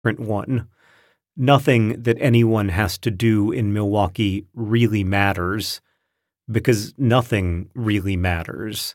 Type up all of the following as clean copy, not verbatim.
one. Nothing that anyone has to do in Milwaukee really matters, because nothing really matters.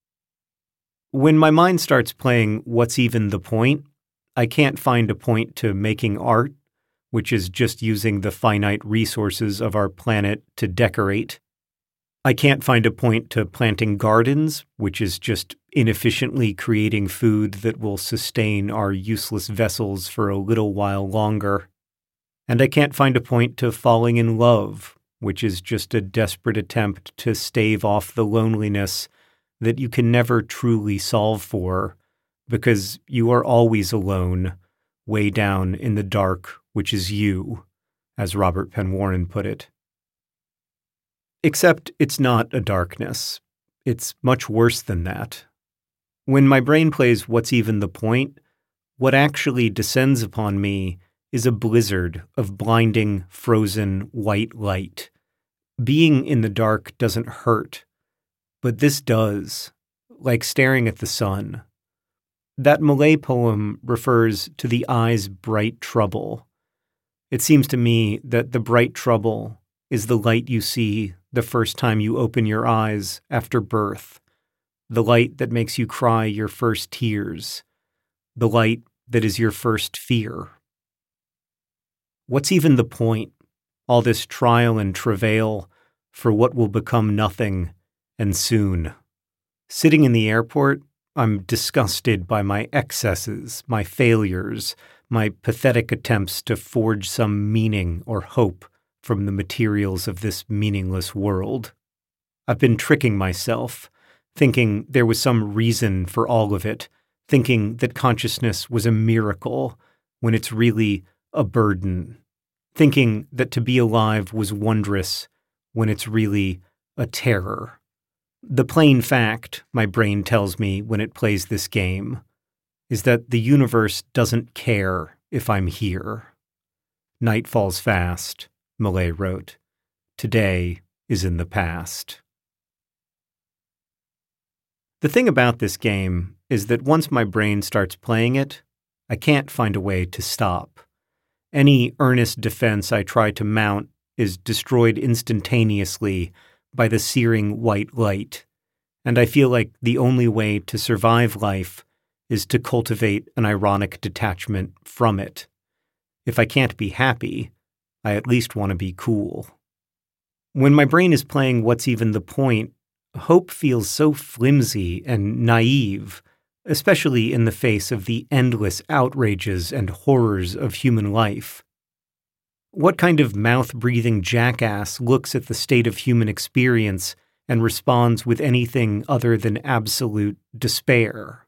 When my mind starts playing What's Even the Point, I can't find a point to making art, which is just using the finite resources of our planet to decorate. I can't find a point to planting gardens, which is just inefficiently creating food that will sustain our useless vessels for a little while longer. And I can't find a point to falling in love, which is just a desperate attempt to stave off the loneliness that you can never truly solve for, because you are always alone, way down in the dark, which is you, as Robert Penn Warren put it. Except it's not a darkness. It's much worse than that. When my brain plays What's Even the Point, what actually descends upon me is a blizzard of blinding, frozen, white light. Being in the dark doesn't hurt, but this does, like staring at the sun. That Malay poem refers to the eye's bright trouble. It seems to me that the bright trouble is the light you see the first time you open your eyes after birth, the light that makes you cry your first tears, the light that is your first fear. What's even the point, all this trial and travail for what will become nothing, and soon? Sitting in the airport, I'm disgusted by my excesses, my failures, my pathetic attempts to forge some meaning or hope from the materials of this meaningless world. I've been tricking myself, thinking there was some reason for all of it, thinking that consciousness was a miracle when it's really a burden, thinking that to be alive was wondrous when it's really a terror. The plain fact, my brain tells me when it plays this game, is that the universe doesn't care if I'm here. Night falls fast, Malay wrote. Today is in the past. The thing about this game is that once my brain starts playing it, I can't find a way to stop. Any earnest defense I try to mount is destroyed instantaneously by the searing white light, and I feel like the only way to survive life is to cultivate an ironic detachment from it. If I can't be happy, I at least want to be cool. When my brain is playing What's Even the Point, hope feels so flimsy and naive, especially in the face of the endless outrages and horrors of human life. What kind of mouth-breathing jackass looks at the state of human experience and responds with anything other than absolute despair?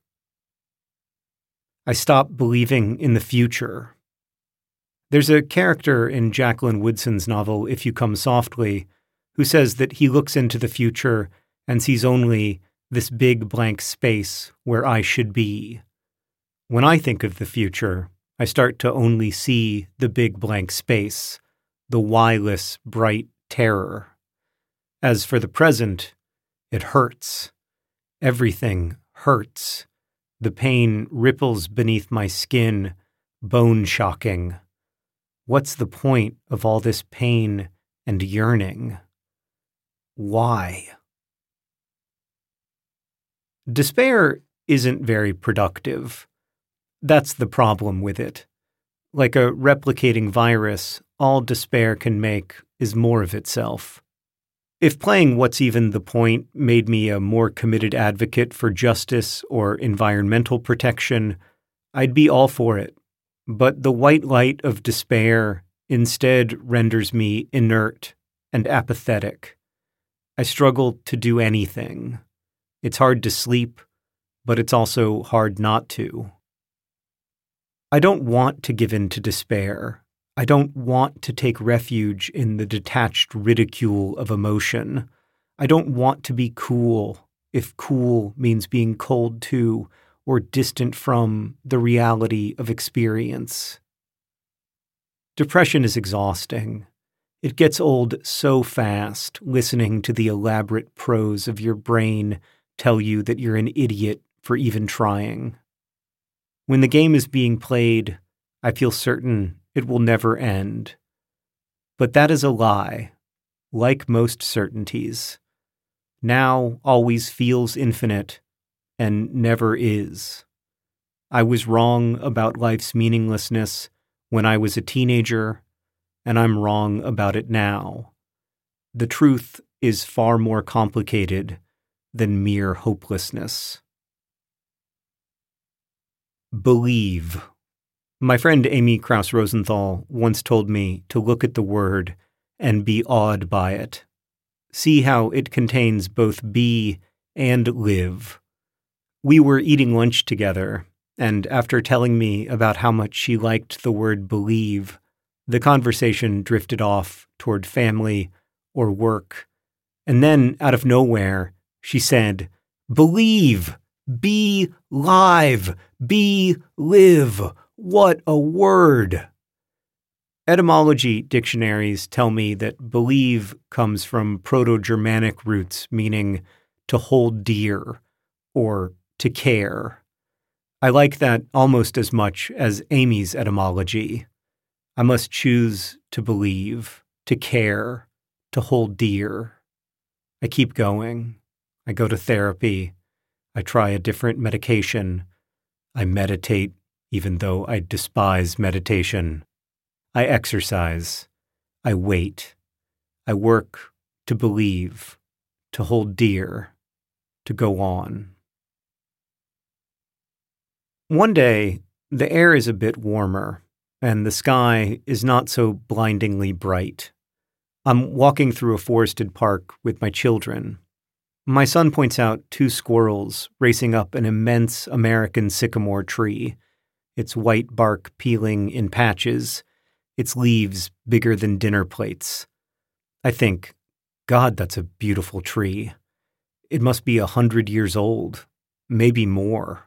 I stop believing in the future. There's a character in Jacqueline Woodson's novel If You Come Softly who says that he looks into the future and sees only this big blank space where I should be. When I think of the future, I start to only see the big blank space, the why-less bright terror. As for the present, it hurts. Everything hurts. The pain ripples beneath my skin, bone-shocking. What's the point of all this pain and yearning? Why? Despair isn't very productive. That's the problem with it. Like a replicating virus, all despair can make is more of itself. If playing What's Even the Point made me a more committed advocate for justice or environmental protection, I'd be all for it. But the white light of despair instead renders me inert and apathetic. I struggle to do anything. It's hard to sleep, but it's also hard not to. I don't want to give in to despair. I don't want to take refuge in the detached ridicule of emotion. I don't want to be cool, if cool means being cold to or distant from the reality of experience. Depression is exhausting. It gets old so fast listening to the elaborate prose of your brain tell you that you're an idiot for even trying. When the game is being played, I feel certain it will never end. But that is a lie, like most certainties. Now always feels infinite and never is. I was wrong about life's meaninglessness when I was a teenager, and I'm wrong about it now. The truth is far more complicated than mere hopelessness. Believe. My friend Amy Krauss Rosenthal once told me to look at the word and be awed by it. See how it contains both be and live. We were eating lunch together, and after telling me about how much she liked the word believe, the conversation drifted off toward family or work. And then, out of nowhere, she said, "Believe! Be live! Be live! What a word!" Etymology dictionaries tell me that believe comes from Proto-Germanic roots meaning to hold dear or to care. I like that almost as much as Amy's etymology. I must choose to believe, to care, to hold dear. I keep going. I go to therapy. I try a different medication. I meditate, even though I despise meditation. I exercise. I wait. I work to believe, to hold dear, to go on. One day, the air is a bit warmer, and the sky is not so blindingly bright. I'm walking through a forested park with my children. My son points out two squirrels racing up an immense American sycamore tree, its white bark peeling in patches, its leaves bigger than dinner plates. I think, God, that's a beautiful tree. It must be 100 years old, maybe more.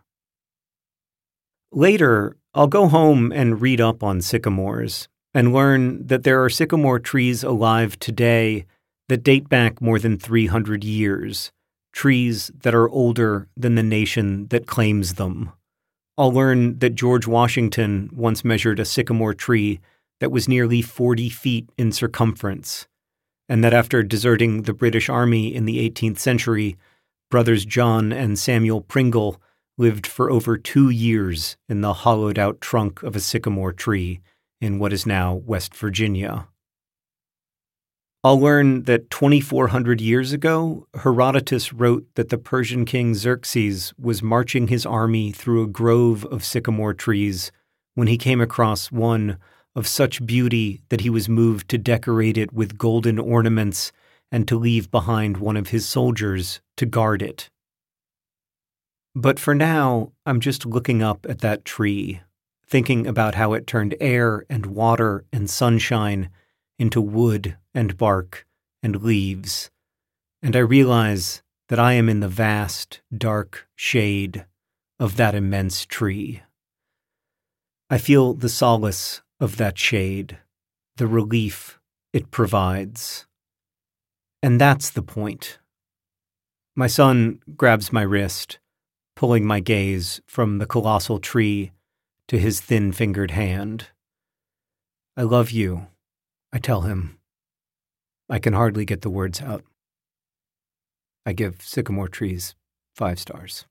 Later, I'll go home and read up on sycamores and learn that there are sycamore trees alive today that date back more than 300 years, trees that are older than the nation that claims them. I'll learn that George Washington once measured a sycamore tree that was nearly 40 feet in circumference, and that after deserting the British Army in the 18th century, brothers John and Samuel Pringle lived for over 2 years in the hollowed-out trunk of a sycamore tree in what is now West Virginia. I'll learn that 2,400 years ago, Herodotus wrote that the Persian king Xerxes was marching his army through a grove of sycamore trees when he came across one of such beauty that he was moved to decorate it with golden ornaments and to leave behind one of his soldiers to guard it. But for now, I'm just looking up at that tree, thinking about how it turned air and water and sunshine into wood and bark and leaves, and I realize that I am in the vast, dark shade of that immense tree. I feel the solace of that shade, the relief it provides. And that's the point. My son grabs my wrist, pulling my gaze from the colossal tree to his thin-fingered hand. "I love you," I tell him. I can hardly get the words out. I give sycamore trees 5 stars.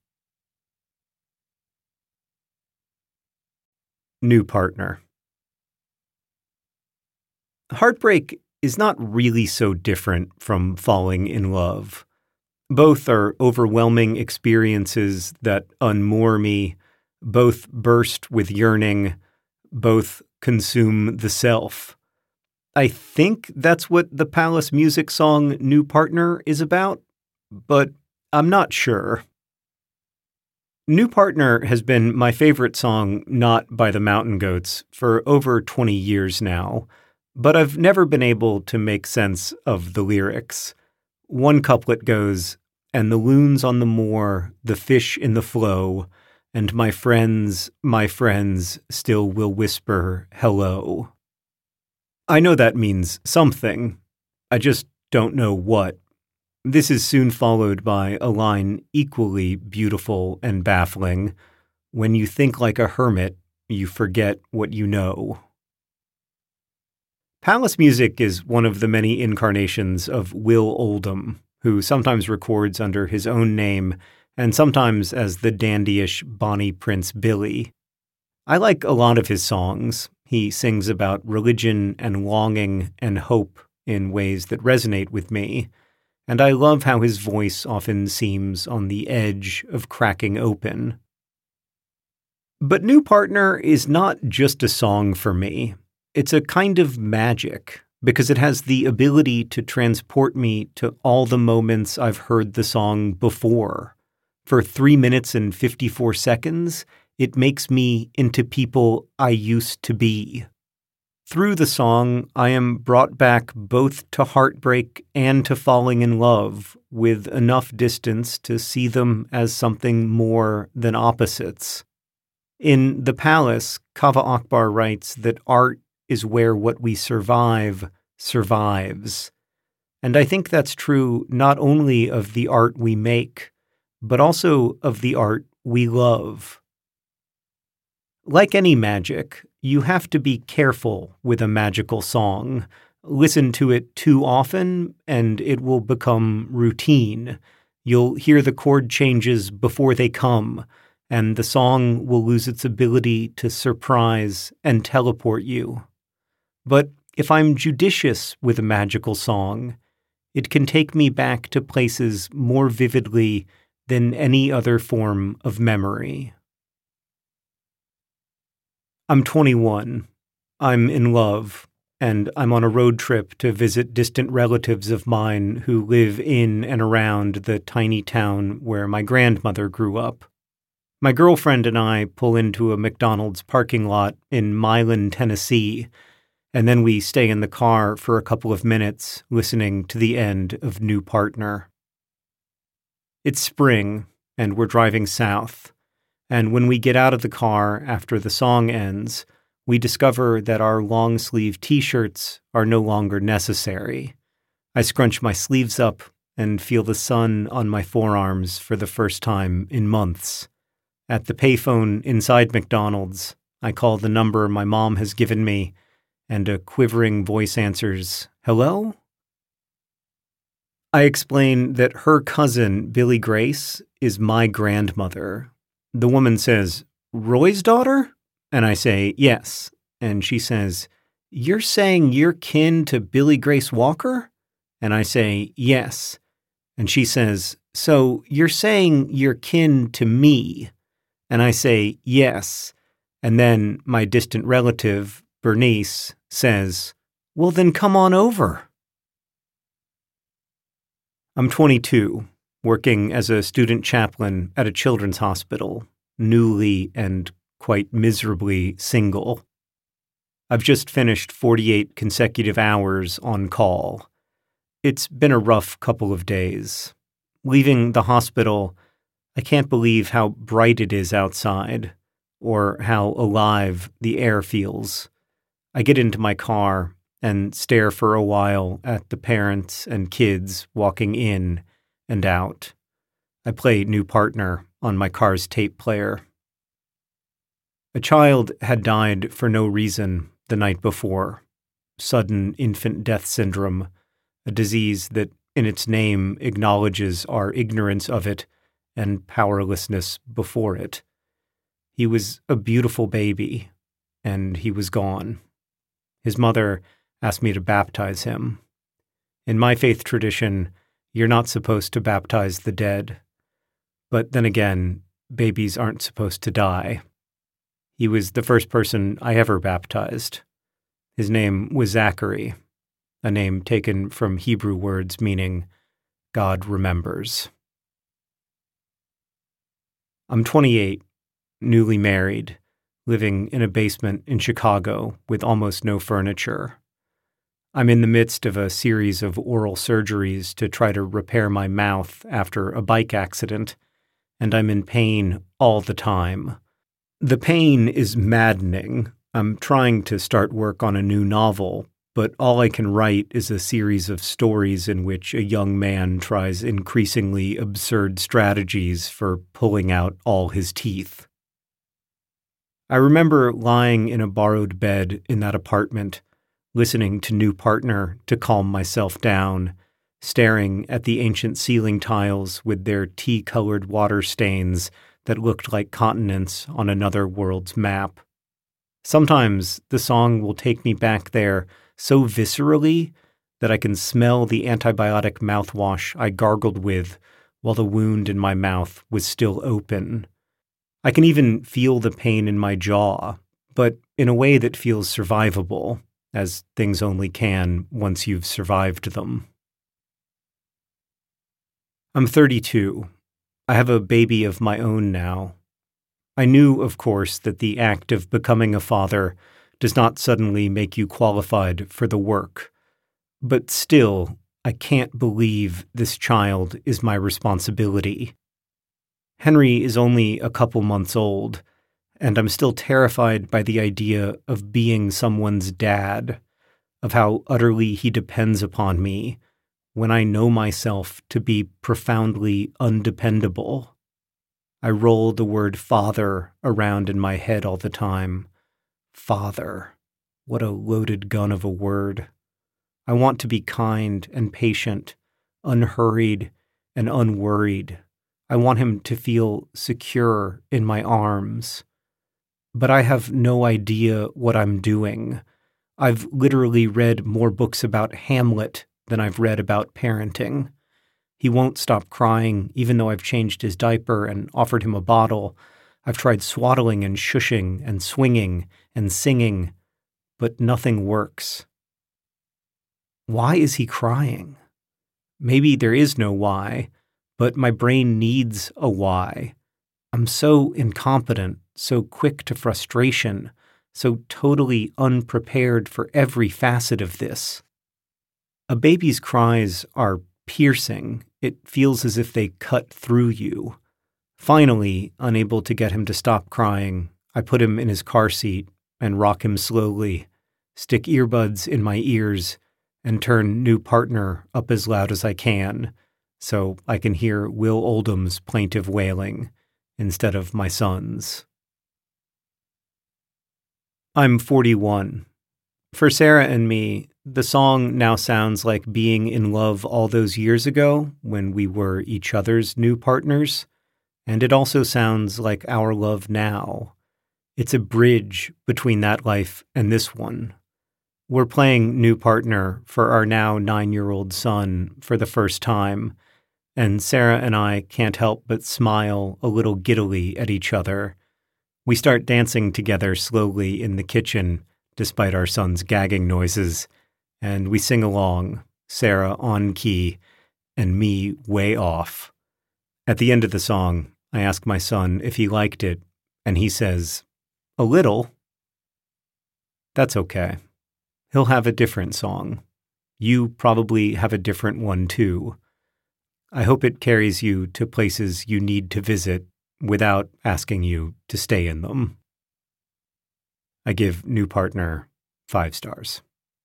New partner. Heartbreak is not really so different from falling in love. Both are overwhelming experiences that unmoor me, both burst with yearning, both consume the self. I think that's what the Palace Music song New Partner is about, but I'm not sure. New Partner has been my favorite song not by the Mountain Goats for over 20 years now, but I've never been able to make sense of the lyrics. One couplet goes, "And the loons on the moor, the fish in the flow, and my friends, still will whisper hello." I know that means something. I just don't know what. This is soon followed by a line equally beautiful and baffling. "When you think like a hermit, you forget what you know. Palace Music is one of the many incarnations of Will Oldham, who sometimes records under his own name and sometimes as the dandyish Bonnie Prince Billy. I like a lot of his songs. He sings about religion and longing and hope in ways that resonate with me, and I love how his voice often seems on the edge of cracking open. But New Partner is not just a song for me. It's a kind of magic, because it has the ability to transport me to all the moments I've heard the song before. For 3 minutes and 54 seconds, it makes me into people I used to be. Through the song, I am brought back both to heartbreak and to falling in love, with enough distance to see them as something more than opposites. In The Palace, Kaveh Akbar writes that art is where what we survive survives. And I think that's true not only of the art we make, but also of the art we love. Like any magic, you have to be careful with a magical song. Listen to it too often, and it will become routine. You'll hear the chord changes before they come, and the song will lose its ability to surprise and teleport you. But if I'm judicious with a magical song, it can take me back to places more vividly than any other form of memory. I'm 21. I'm in love, and I'm on a road trip to visit distant relatives of mine who live in and around the tiny town where my grandmother grew up. My girlfriend and I pull into a McDonald's parking lot in Milan, Tennessee, and then we stay in the car for a couple of minutes listening to the end of New Partner. It's spring, and we're driving south. And when we get out of the car after the song ends, we discover that our long-sleeve t-shirts are no longer necessary. I scrunch my sleeves up and feel the sun on my forearms for the first time in months. At the payphone inside McDonald's, I call the number my mom has given me, and a quivering voice answers, "Hello?" I explain that her cousin, Billy Grace, is my grandmother. The woman says, "Roy's daughter?" And I say, "Yes." And she says, "You're saying you're kin to Billy Grace Walker?" And I say, "Yes." And she says, "So you're saying you're kin to me?" And I say, "Yes." And then my distant relative, Bernice, says, "Well, then come on over." I'm 22, working as a student chaplain at a children's hospital, newly and quite miserably single. I've just finished 48 consecutive hours on call. It's been a rough couple of days. Leaving the hospital, I can't believe how bright it is outside, or how alive the air feels. I get into my car and stare for a while at the parents and kids walking in and out. I play New Partner on my car's tape player. A child had died for no reason the night before. Sudden infant death syndrome, a disease that in its name acknowledges our ignorance of it and powerlessness before it. He was a beautiful baby, and he was gone. His mother asked me to baptize him. In my faith tradition, you're not supposed to baptize the dead. But then again, babies aren't supposed to die. He was the first person I ever baptized. His name was Zachary, a name taken from Hebrew words meaning God remembers. I'm 28, newly married, living in a basement in Chicago with almost no furniture. I'm in the midst of a series of oral surgeries to try to repair my mouth after a bike accident, and I'm in pain all the time. The pain is maddening. I'm trying to start work on a new novel, but all I can write is a series of stories in which a young man tries increasingly absurd strategies for pulling out all his teeth. I remember lying in a borrowed bed in that apartment, listening to New Partner to calm myself down, staring at the ancient ceiling tiles with their tea-colored water stains that looked like continents on another world's map. Sometimes the song will take me back there so viscerally that I can smell the antibiotic mouthwash I gargled with while the wound in my mouth was still open. I can even feel the pain in my jaw, but in a way that feels survivable, as things only can once you've survived them. I'm 32. I have a baby of my own now. I knew, of course, that the act of becoming a father does not suddenly make you qualified for the work. But still, I can't believe this child is my responsibility. Henry is only a couple months old, and I'm still terrified by the idea of being someone's dad, of how utterly he depends upon me, when I know myself to be profoundly undependable. I roll the word father around in my head all the time. Father. What a loaded gun of a word. I want to be kind and patient, unhurried and unworried. I want him to feel secure in my arms. But I have no idea what I'm doing. I've literally read more books about Hamlet than I've read about parenting. He won't stop crying, even though I've changed his diaper and offered him a bottle. I've tried swaddling and shushing and swinging and singing, but nothing works. Why is he crying? Maybe there is no why, but my brain needs a why. I'm so incompetent, so quick to frustration, so totally unprepared for every facet of this. A baby's cries are piercing. It feels as if they cut through you. Finally, unable to get him to stop crying, I put him in his car seat and rock him slowly, stick earbuds in my ears, and turn New Partner up as loud as I can, so I can hear Will Oldham's plaintive wailing instead of my son's. I'm 41. For Sarah and me, the song now sounds like being in love all those years ago when we were each other's new partners, and it also sounds like our love now. It's a bridge between that life and this one. We're playing New Partner for our now 9-year-old son for the first time, and Sarah and I can't help but smile a little giddily at each other. We start dancing together slowly in the kitchen, despite our son's gagging noises, and we sing along, Sarah on key, and me way off. At the end of the song, I ask my son if he liked it, and he says, "A little." That's okay. He'll have a different song. You probably have a different one too. I hope it carries you to places you need to visit without asking you to stay in them. I give New Partner 5 stars.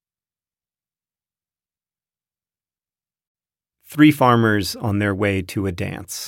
3 farmers on their way to a dance.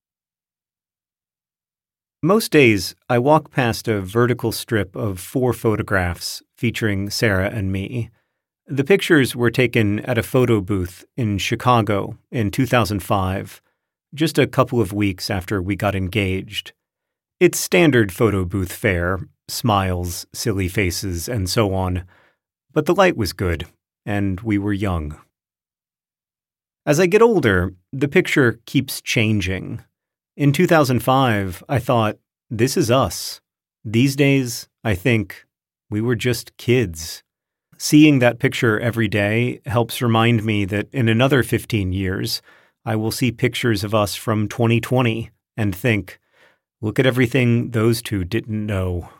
Most days, I walk past a vertical strip of 4 photographs featuring Sarah and me. The pictures were taken at a photo booth in Chicago in 2005, just a couple of weeks after we got engaged. It's standard photo booth fare, smiles, silly faces, and so on, but the light was good, and we were young. As I get older, the picture keeps changing. In 2005, I thought, this is us. These days, I think, we were just kids. Seeing that picture every day helps remind me that in another 15 years, I will see pictures of us from 2020 and think, look at everything those two didn't know.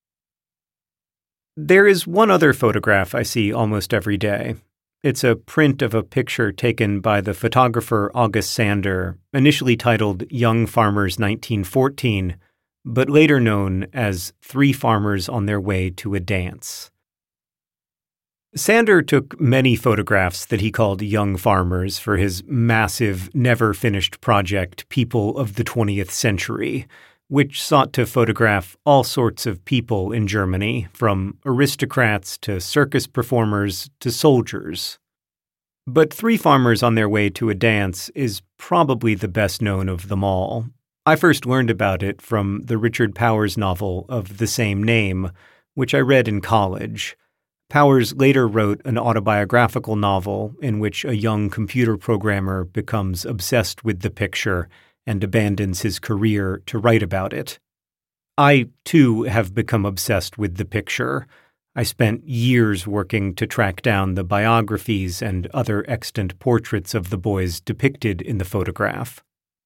There is one other photograph I see almost every day. It's a print of a picture taken by the photographer August Sander, initially titled Young Farmers 1914, but later known as 3 Farmers on Their Way to a Dance. Sander took many photographs that he called Young Farmers for his massive, never-finished project, People of the 20th Century, which sought to photograph all sorts of people in Germany, from aristocrats to circus performers to soldiers. But Three Farmers on Their Way to a Dance is probably the best known of them all. I first learned about it from the Richard Powers novel of the same name, which I read in college. Powers later wrote an autobiographical novel in which a young computer programmer becomes obsessed with the picture and abandons his career to write about it. I, too, have become obsessed with the picture. I spent years working to track down the biographies and other extant portraits of the boys depicted in the photograph.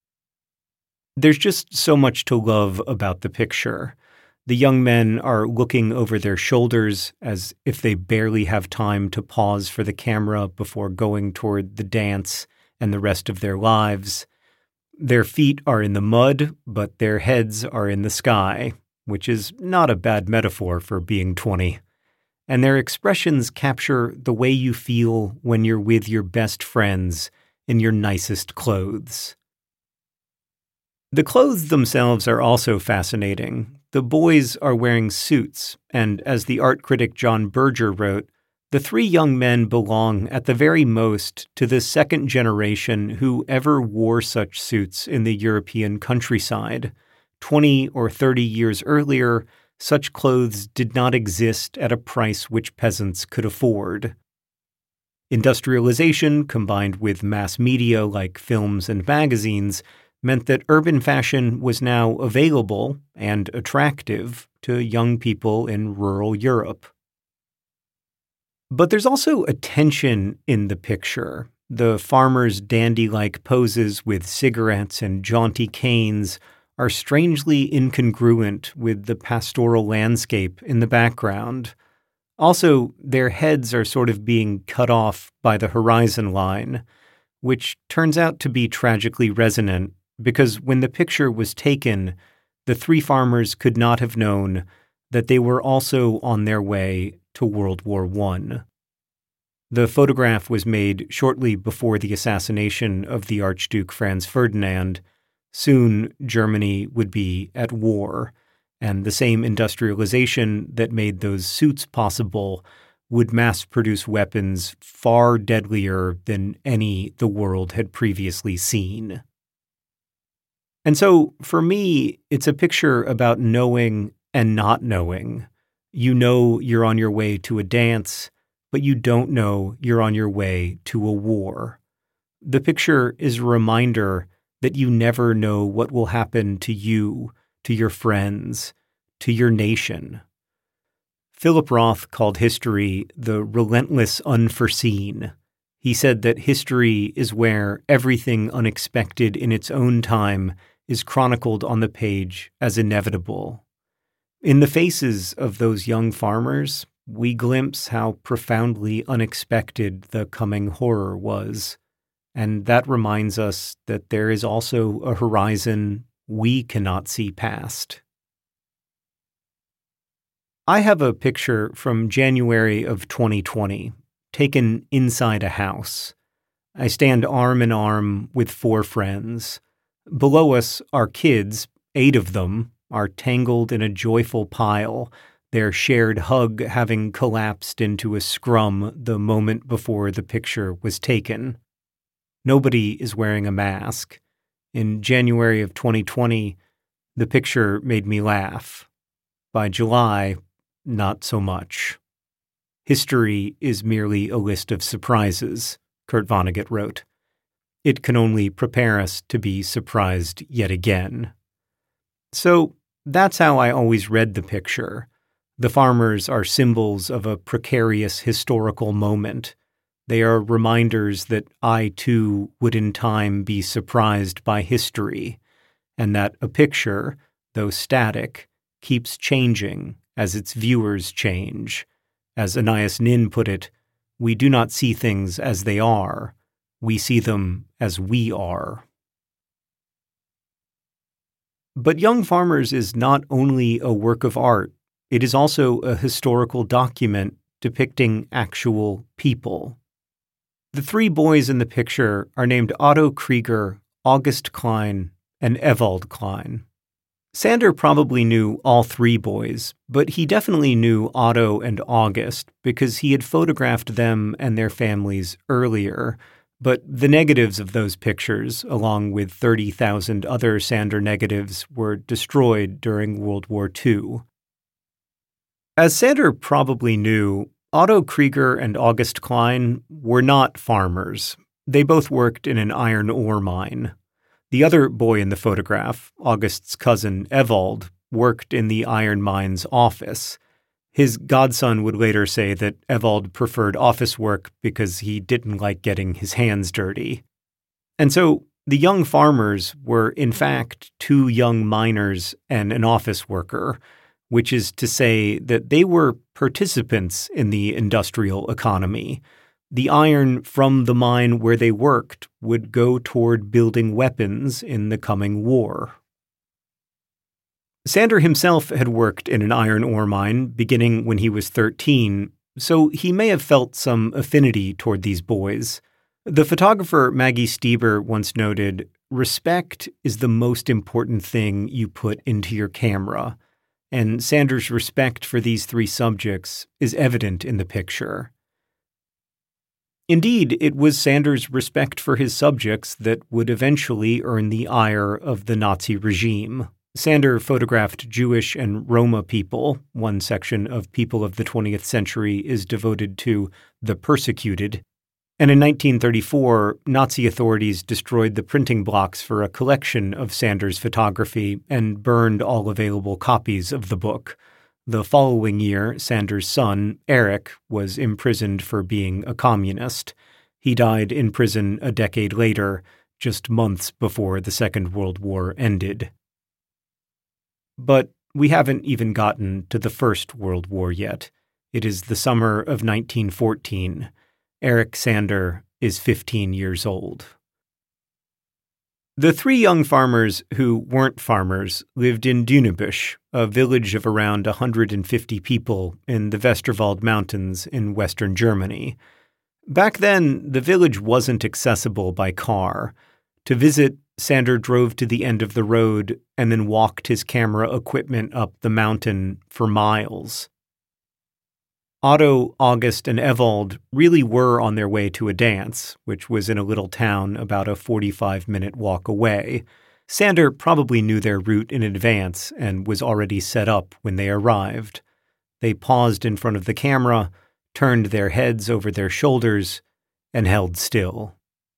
There's just so much to love about the picture. The young men are looking over their shoulders as if they barely have time to pause for the camera before going toward the dance and the rest of their lives. Their feet are in the mud, but their heads are in the sky, which is not a bad metaphor for being 20. And their expressions capture the way you feel when you're with your best friends in your nicest clothes. The clothes themselves are also fascinating. The boys are wearing suits, and as the art critic John Berger wrote, the three young men belong at the very most to the second generation who ever wore such suits in the European countryside. 20 or 30 years earlier, such clothes did not exist at a price which peasants could afford. Industrialization, combined with mass media like films and magazines, meant that urban fashion was now available and attractive to young people in rural Europe. But there's also a tension in the picture. The farmers' dandy-like poses with cigarettes and jaunty canes are strangely incongruent with the pastoral landscape in the background. Also, their heads are sort of being cut off by the horizon line, which turns out to be tragically resonant because when the picture was taken, the three farmers could not have known that they were also on their way to World War I. The photograph was made shortly before the assassination of the Archduke Franz Ferdinand. Soon, Germany would be at war, and the same industrialization that made those suits possible would mass-produce weapons far deadlier than any the world had previously seen. And so, for me, it's a picture about knowing and not knowing. You know you're on your way to a dance, but you don't know you're on your way to a war. The picture is a reminder that you never know what will happen to you, to your friends, to your nation. Philip Roth called history the relentless unforeseen. He said that history is where everything unexpected in its own time is chronicled on the page as inevitable. In the faces of those young farmers, we glimpse how profoundly unexpected the coming horror was, and that reminds us that there is also a horizon we cannot see past. I have a picture from January of 2020, taken inside a house. I stand arm in arm with 4 friends. Below us, our kids, 8 of them, are tangled in a joyful pile, their shared hug having collapsed into a scrum the moment before the picture was taken. Nobody is wearing a mask. In January of 2020, the picture made me laugh. By July, not so much. History is merely a list of surprises, Kurt Vonnegut wrote. It can only prepare us to be surprised yet again. So that's how I always read the picture. The farmers are symbols of a precarious historical moment. They are reminders that I, too, would in time be surprised by history, and that a picture, though static, keeps changing as its viewers change. As Anais Nin put it, we do not see things as they are. We see them as we are. But Young Farmers is not only a work of art, it is also a historical document depicting actual people. The 3 boys in the picture are named Otto Krieger, August Klein, and Ewald Klein. Sander probably knew all three boys, but he definitely knew Otto and August because he had photographed them and their families earlier. But the negatives of those pictures, along with 30,000 other Sander negatives, were destroyed during World War II. As Sander probably knew, Otto Krieger and August Klein were not farmers. They both worked in an iron ore mine. The other boy in the photograph, August's cousin Ewald, worked in the iron mine's office. His godson would later say that Ewald preferred office work because he didn't like getting his hands dirty. And so the young farmers were, in fact, two young miners and an office worker, which is to say that they were participants in the industrial economy. The iron from the mine where they worked would go toward building weapons in the coming war. Sander himself had worked in an iron ore mine beginning when he was 13, so he may have felt some affinity toward these boys. The photographer Maggie Stieber once noted, "Respect is the most important thing you put into your camera," and Sander's respect for these three subjects is evident in the picture. Indeed, it was Sander's respect for his subjects that would eventually earn the ire of the Nazi regime. Sander photographed Jewish and Roma people. One section of People of the 20th Century is devoted to the persecuted. And in 1934, Nazi authorities destroyed the printing blocks for a collection of Sander's photography and burned all available copies of the book. The following year, Sander's son, Eric, was imprisoned for being a communist. He died in prison a decade later, just months before the Second World War ended. But we haven't even gotten to the First World War yet. It is the summer of 1914. Eric Sander is 15 years old. The three young farmers who weren't farmers lived in Dünebusch, a village of around 150 people in the Westerwald Mountains in western Germany. Back then, the village wasn't accessible by car. To visit, Sander drove to the end of the road and then walked his camera equipment up the mountain for miles. Otto, August, and Ewald really were on their way to a dance, which was in a little town about a 45-minute walk away. Sander probably knew their route in advance and was already set up when they arrived. They paused in front of the camera, turned their heads over their shoulders, and held still.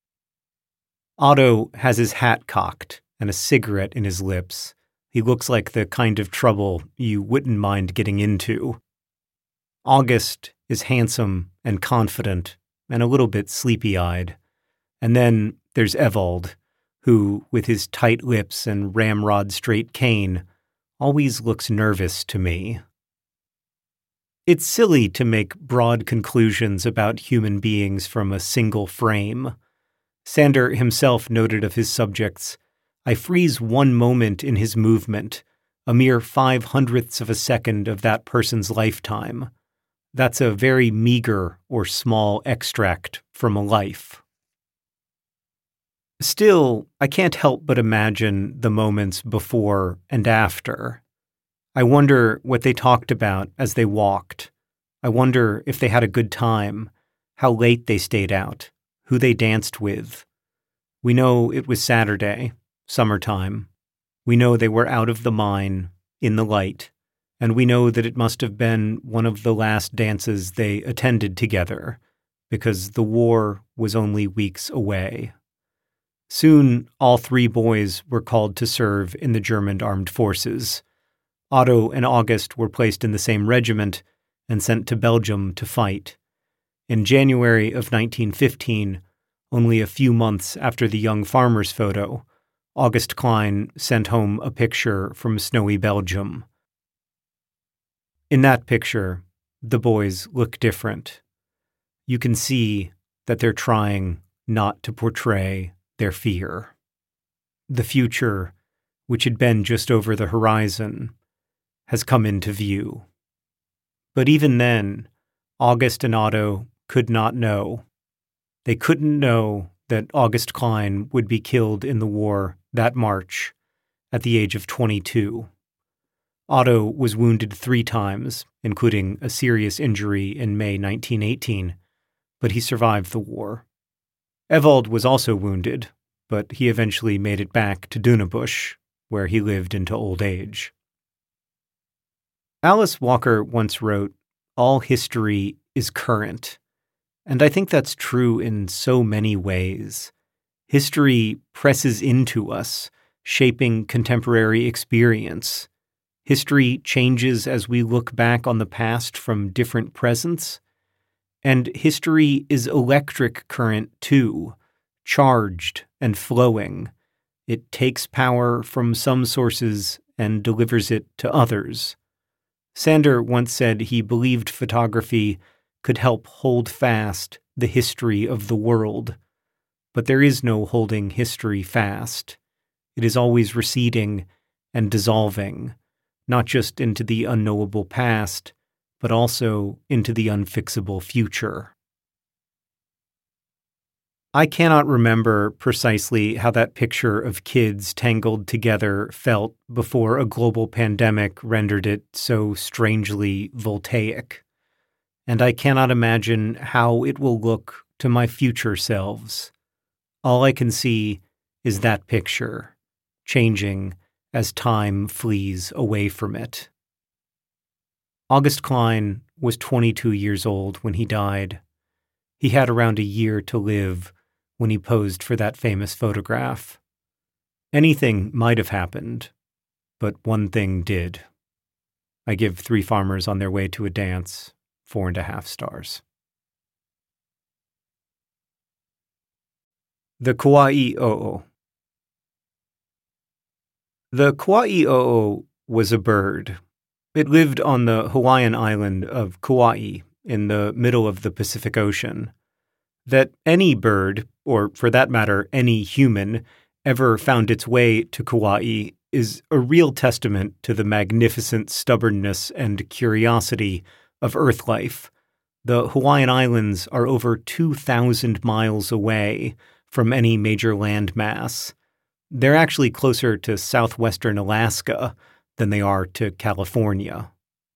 Otto has his hat cocked and a cigarette in his lips. He looks like the kind of trouble you wouldn't mind getting into. August is handsome and confident and a little bit sleepy-eyed. And then there's Ewald, who, with his tight lips and ramrod-straight cane, always looks nervous to me. It's silly to make broad conclusions about human beings from a single frame. Sander himself noted of his subjects, "I freeze one moment in his movement, a mere 5/100ths of a second of that person's lifetime. That's a very meager or small extract from a life." Still, I can't help but imagine the moments before and after. I wonder what they talked about as they walked. I wonder if they had a good time, how late they stayed out, who they danced with. We know it was Saturday, summertime. We know they were out of the mine, in the light. And we know that it must have been one of the last dances they attended together, because the war was only weeks away. Soon, all three boys were called to serve in the German armed forces. Otto and August were placed in the same regiment and sent to Belgium to fight. In January of 1915, only a few months after the young farmer's photo, August Klein sent home a picture from snowy Belgium. In that picture, the boys look different. You can see that they're trying not to portray their fear. The future, which had been just over the horizon, has come into view. But even then, August and Otto could not know. They couldn't know that August Klein would be killed in the war that March, at the age of 22. Otto was wounded 3 times, including a serious injury in May 1918, but he survived the war. Ewald was also wounded, but he eventually made it back to Dünebusch, where he lived into old age. Alice Walker once wrote, "All history is current," and I think that's true in so many ways. History presses into us, shaping contemporary experience. History changes as we look back on the past from different presents. And history is electric current too, charged and flowing. It takes power from some sources and delivers it to others. Sander once said he believed photography could help hold fast the history of the world. But there is no holding history fast. It is always receding and dissolving, not just into the unknowable past, but also into the unfixable future. I cannot remember precisely how that picture of kids tangled together felt before a global pandemic rendered it so strangely voltaic. And I cannot imagine how it will look to my future selves. All I can see is that picture, changing as time flees away from it. August Klein was 22 years old when he died. He had around a year to live when he posed for that famous photograph. Anything might have happened, but one thing did. I give 3 farmers on their way to a dance 4.5 stars. The Kauai-o'o. The Kauai-o'o was a bird. It lived on the Hawaiian island of Kauai in the middle of the Pacific Ocean. That any bird, or for that matter, any human, ever found its way to Kauai is a real testament to the magnificent stubbornness and curiosity of Earth life. The Hawaiian Islands are over 2,000 miles away from any major landmass. They're actually closer to southwestern Alaska than they are to California.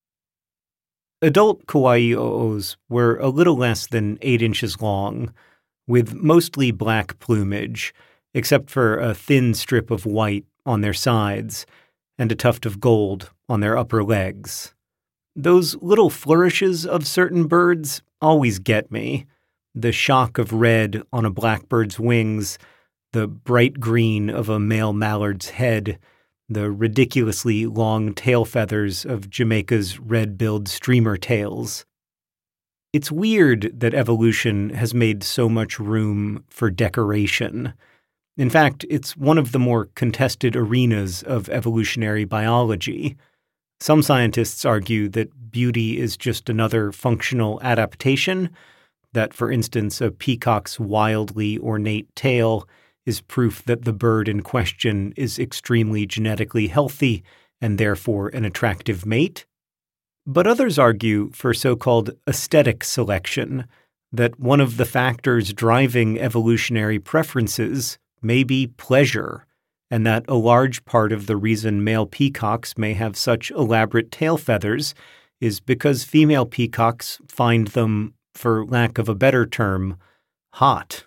Adult Kauai-o'os were a little less than 8 inches long, with mostly black plumage, except for a thin strip of white on their sides and a tuft of gold on their upper legs. Those little flourishes of certain birds always get me. The shock of red on a blackbird's wings, the bright green of a male mallard's head, the ridiculously long tail feathers of Jamaica's red-billed streamer tails. It's weird that evolution has made so much room for decoration. In fact, it's one of the more contested arenas of evolutionary biology. Some scientists argue that beauty is just another functional adaptation, that, for instance, a peacock's wildly ornate tail is proof that the bird in question is extremely genetically healthy and therefore an attractive mate. But others argue for so-called aesthetic selection, that one of the factors driving evolutionary preferences may be pleasure, and that a large part of the reason male peacocks may have such elaborate tail feathers is because female peacocks find them, for lack of a better term, hot.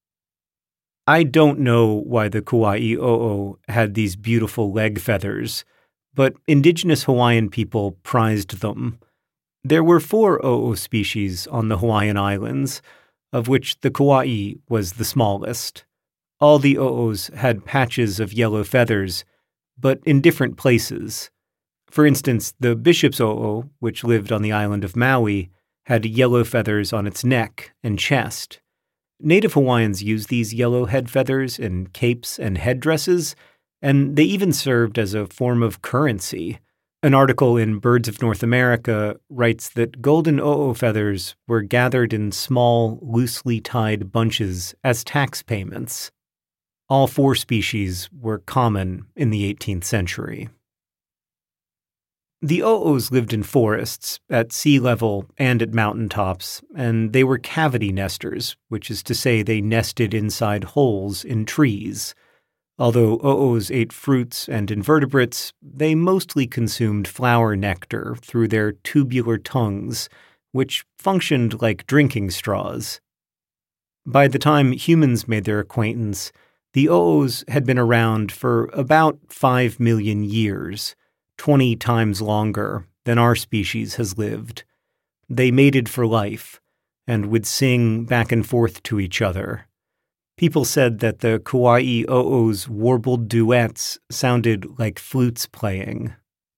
I don't know why the Kauai-o'o had these beautiful leg feathers, but indigenous Hawaiian people prized them. There were 4 o'o species on the Hawaiian Islands, of which the Kauai was the smallest. All the o'os had patches of yellow feathers, but in different places. For instance, the bishop's o'o, which lived on the island of Maui, had yellow feathers on its neck and chest. Native Hawaiians used these yellow head feathers in capes and headdresses, and they even served as a form of currency. An article in Birds of North America writes that golden o'o feathers were gathered in small, loosely tied bunches as tax payments. All 4 species were common in the 18th century. The o'os lived in forests, at sea level and at mountaintops, and they were cavity nesters, which is to say they nested inside holes in trees. Although o'os ate fruits and invertebrates, they mostly consumed flower nectar through their tubular tongues, which functioned like drinking straws. By the time humans made their acquaintance, the o'os had been around for about 5 million years, 20 times longer than our species has lived. They mated for life and would sing back and forth to each other. People said that the Kauai o'os' warbled duets sounded like flutes playing.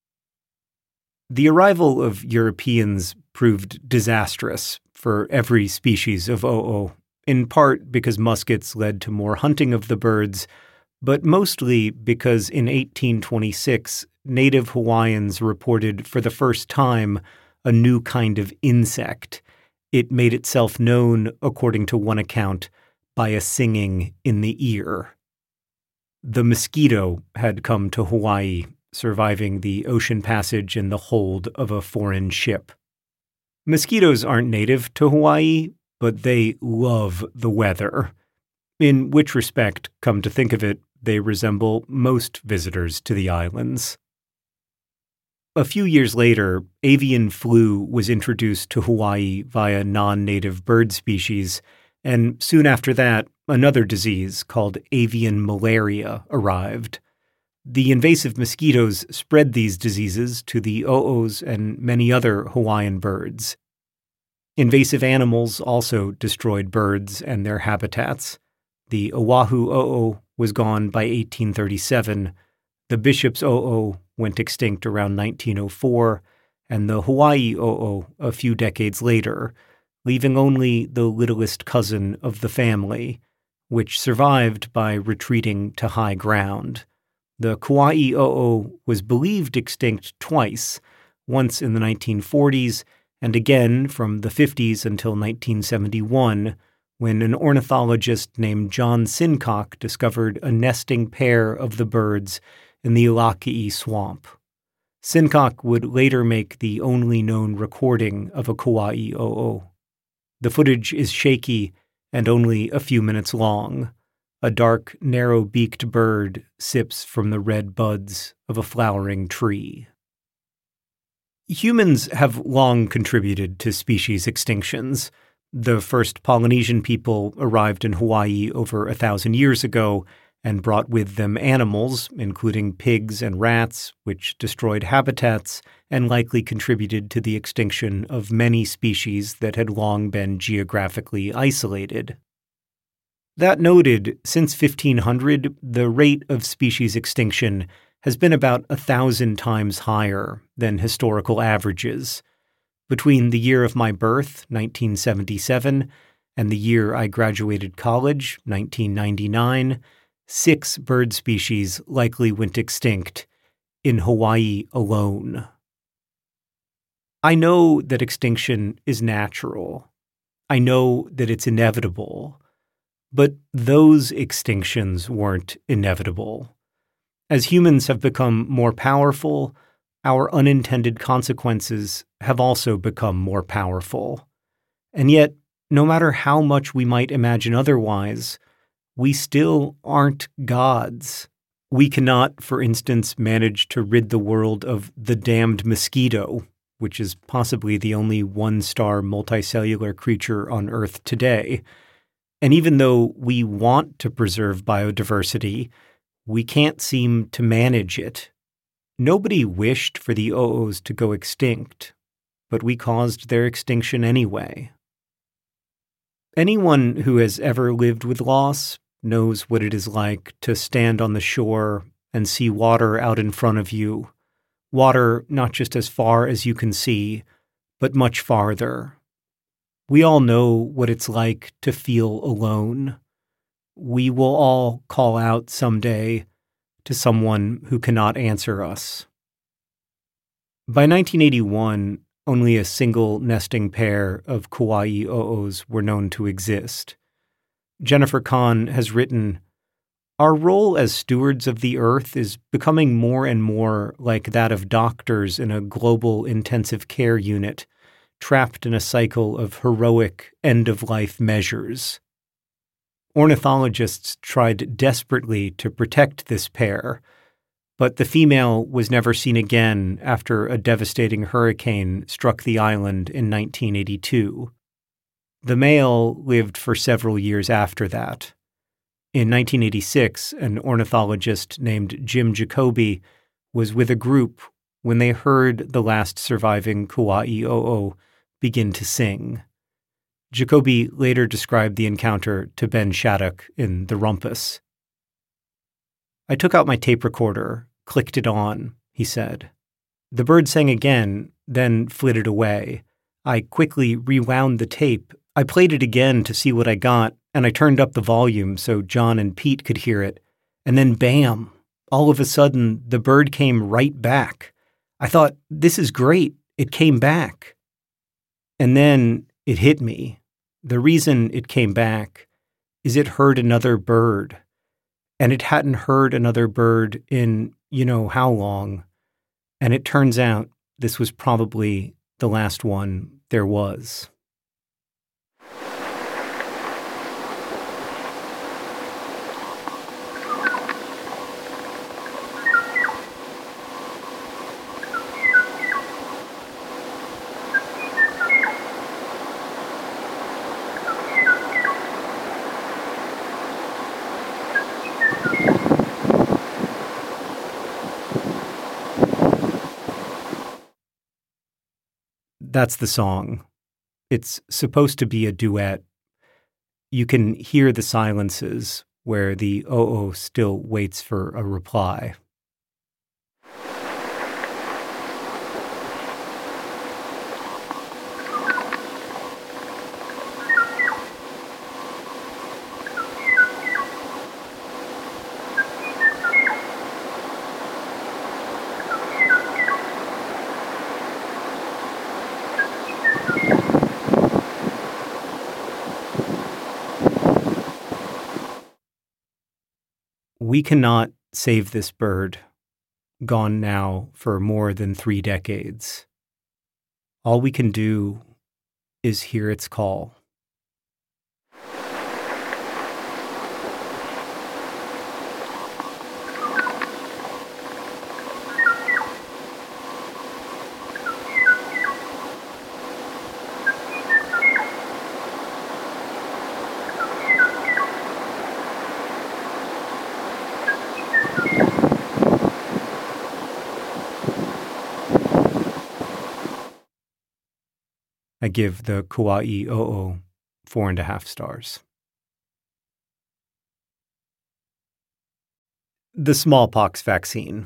The arrival of Europeans proved disastrous for every species of o'o, in part because muskets led to more hunting of the birds, but mostly because in 1826, native Hawaiians reported for the first time a new kind of insect. It made itself known, according to one account, by a singing in the ear. The mosquito had come to Hawaii, surviving the ocean passage in the hold of a foreign ship. Mosquitoes aren't native to Hawaii, but they love the weather. In which respect, come to think of it, they resemble most visitors to the islands. A few years later, avian flu was introduced to Hawaii via non-native bird species, and soon after that, another disease called avian malaria arrived. The invasive mosquitoes spread these diseases to the o'os and many other Hawaiian birds. Invasive animals also destroyed birds and their habitats. The Oahu o'o was gone by 1837, the Bishop's o'o went extinct around 1904, and the Hawaii o'o a few decades later, leaving only the littlest cousin of the family, which survived by retreating to high ground. The Kauai o'o was believed extinct twice, once in the 1940s and again from the 50s until 1971, when an ornithologist named John Sincock discovered a nesting pair of the birds in the Ilaki'i swamp. Sincock would later make the only known recording of a Kauai o'o. The footage is shaky and only a few minutes long. A dark, narrow-beaked bird sips from the red buds of a flowering tree. Humans have long contributed to species extinctions. The first Polynesian people arrived in Hawaii over 1,000 years ago and brought with them animals, including pigs and rats, which destroyed habitats and likely contributed to the extinction of many species that had long been geographically isolated. That noted, since 1500, the rate of species extinction has been about 1,000 times higher than historical averages. Between the year of my birth, 1977, and the year I graduated college, 1999, 6 bird species likely went extinct in Hawaii alone. I know that extinction is natural. I know that it's inevitable. But those extinctions weren't inevitable. As humans have become more powerful, our unintended consequences have also become more powerful. And yet, no matter how much we might imagine otherwise, we still aren't gods. We cannot, for instance, manage to rid the world of the damned mosquito, which is possibly the only one-star multicellular creature on Earth today. And even though we want to preserve biodiversity, we can't seem to manage it. Nobody wished for the o'os to go extinct, but we caused their extinction anyway. Anyone who has ever lived with loss knows what it is like to stand on the shore and see water out in front of you, water not just as far as you can see, but much farther. We all know what it's like to feel alone. We will all call out someday to someone who cannot answer us. By 1981, only a single nesting pair of Kauai o'os were known to exist. Jennifer Kahn has written, "Our role as stewards of the earth is becoming more and more like that of doctors in a global intensive care unit, trapped in a cycle of heroic end-of-life measures." Ornithologists tried desperately to protect this pair, but the female was never seen again after a devastating hurricane struck the island in 1982. The male lived for several years after that. In 1986, an ornithologist named Jim Jacoby was with a group when they heard the last surviving Kauai-o'o begin to sing. Jacoby later described the encounter to Ben Shattuck in The Rumpus. "I took out my tape recorder, clicked it on," he said. "The bird sang again, then flitted away. I quickly rewound the tape. I played it again to see what I got, and I turned up the volume so John and Pete could hear it. And then bam! All of a sudden, the bird came right back. I thought, this is great. It came back. And then it hit me. The reason it came back is it heard another bird. And it hadn't heard another bird in how long. And it turns out this was probably the last one there was." That's the song. It's supposed to be a duet. You can hear the silences where the o'o still waits for a reply. We cannot save this bird, gone now for more than 3 decades. All we can do is hear its call. I give the Kauai-o'o 4.5 stars. The smallpox vaccine.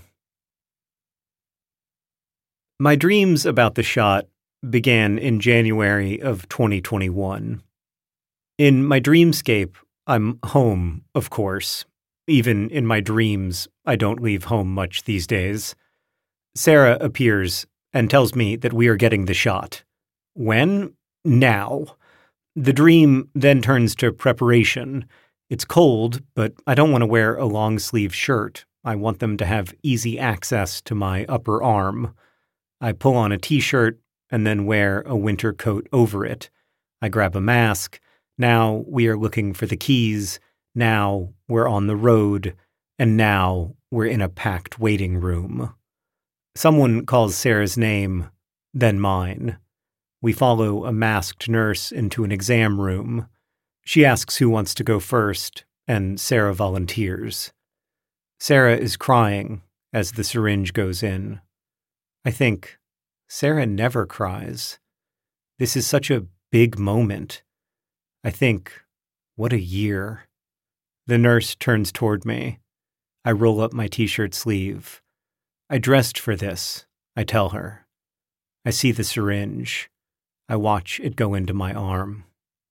My dreams about the shot began in January of 2021. In my dreamscape, I'm home, of course. Even in my dreams, I don't leave home much these days. Sarah appears and tells me that we are getting the shot. When? Now. The dream then turns to preparation. It's cold, but I don't want to wear a long-sleeve shirt. I want them to have easy access to my upper arm. I pull on a t-shirt and then wear a winter coat over it. I grab a mask. Now we are looking for the keys. Now we're on the road. And now we're in a packed waiting room. Someone calls Sarah's name, then mine. We follow a masked nurse into an exam room. She asks who wants to go first, and Sarah volunteers. Sarah is crying as the syringe goes in. I think, Sarah never cries. This is such a big moment. I think, what a year. The nurse turns toward me. I roll up my t-shirt sleeve. I dressed for this, I tell her. I see the syringe. I watch it go into my arm.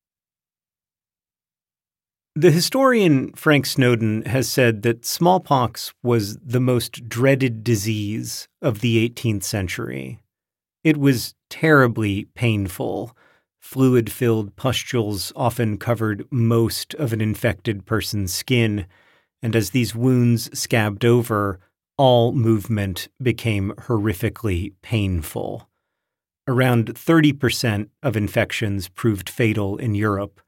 The historian Frank Snowden has said that smallpox was the most dreaded disease of the 18th century. It was terribly painful. Fluid-filled pustules often covered most of an infected person's skin, and as these wounds scabbed over, all movement became horrifically painful. Around 30% of infections proved fatal in Europe,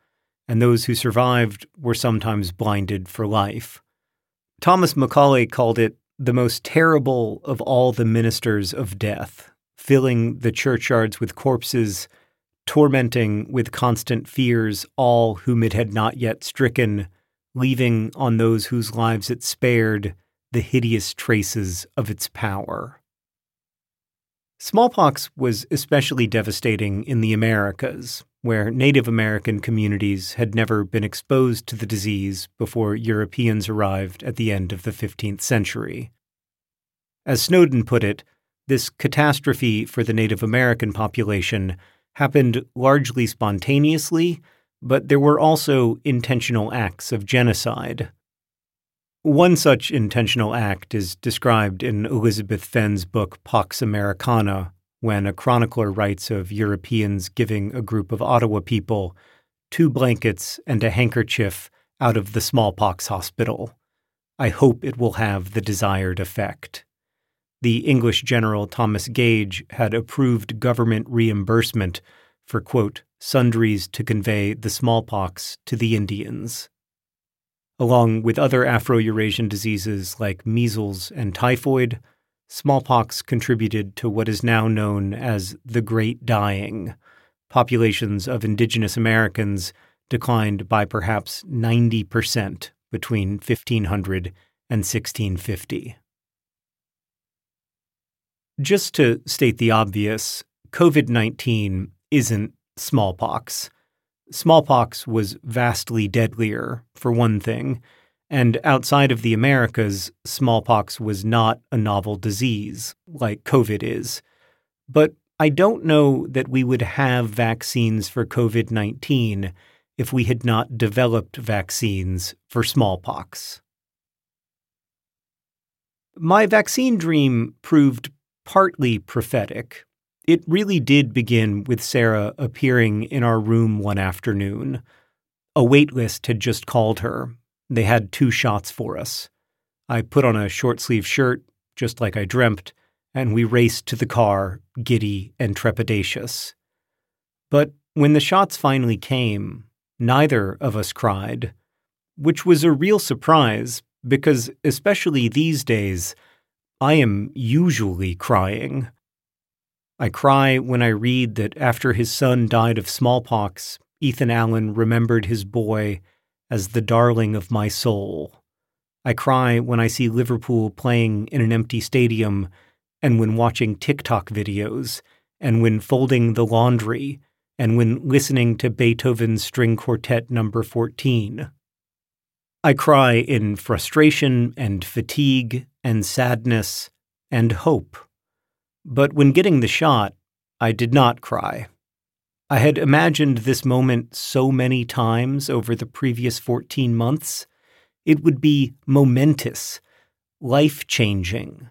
and those who survived were sometimes blinded for life. Thomas Macaulay called it the most terrible of all the ministers of death, filling the churchyards with corpses, tormenting with constant fears all whom it had not yet stricken, leaving on those whose lives it spared the hideous traces of its power. Smallpox was especially devastating in the Americas, where Native American communities had never been exposed to the disease before Europeans arrived at the end of the 15th century. As Snowden put it, this catastrophe for the Native American population happened largely spontaneously, but there were also intentional acts of genocide. One such intentional act is described in Elizabeth Fenn's book Pax Americana, when a chronicler writes of Europeans giving a group of Ottawa people 2 blankets and a handkerchief out of the smallpox hospital. I hope it will have the desired effect. The English general Thomas Gage had approved government reimbursement for, quote, sundries to convey the smallpox to the Indians. Along with other Afro-Eurasian diseases like measles and typhoid, smallpox contributed to what is now known as the Great Dying. Populations of indigenous Americans declined by perhaps 90% between 1500 and 1650. Just to state the obvious, COVID-19 isn't smallpox. Smallpox was vastly deadlier, for one thing, and outside of the Americas, smallpox was not a novel disease, like COVID is. But I don't know that we would have vaccines for COVID-19 if we had not developed vaccines for smallpox. My vaccine dream proved partly prophetic. It really did begin with Sarah appearing in our room one afternoon. A waitlist had just called her. They had 2 shots for us. I put on a short-sleeved shirt, just like I dreamt, and we raced to the car, giddy and trepidatious. But when the shots finally came, neither of us cried, which was a real surprise because, especially these days, I am usually crying. I cry when I read that after his son died of smallpox, Ethan Allen remembered his boy as the darling of my soul. I cry when I see Liverpool playing in an empty stadium, and when watching TikTok videos, and when folding the laundry, and when listening to Beethoven's String Quartet No. 14. I cry in frustration and fatigue and sadness and hope. But when getting the shot, I did not cry. I had imagined this moment so many times over the previous 14 months. It would be momentous, life-changing.